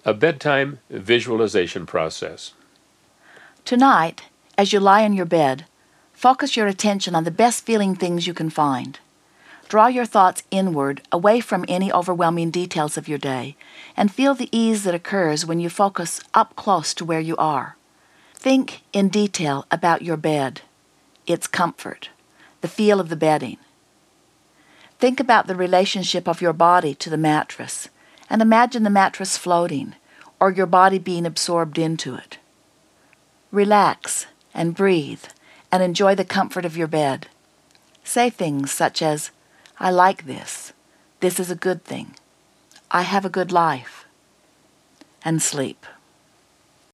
A bedtime visualization process. Tonight, as you lie in your bed, focus your attention on the best feeling things you can find. Draw your thoughts inward, away from any overwhelming details of your day, and feel the ease that occurs when you focus up close to where you are. Think in detail about your bed, its comfort, the feel of the bedding. Think about the relationship of your body to the mattress, and imagine the mattress floating, or your body being absorbed into it. Relax and breathe and enjoy the comfort of your bed. Say things such as, "I like this. This is a good thing. I have a good life." And sleep.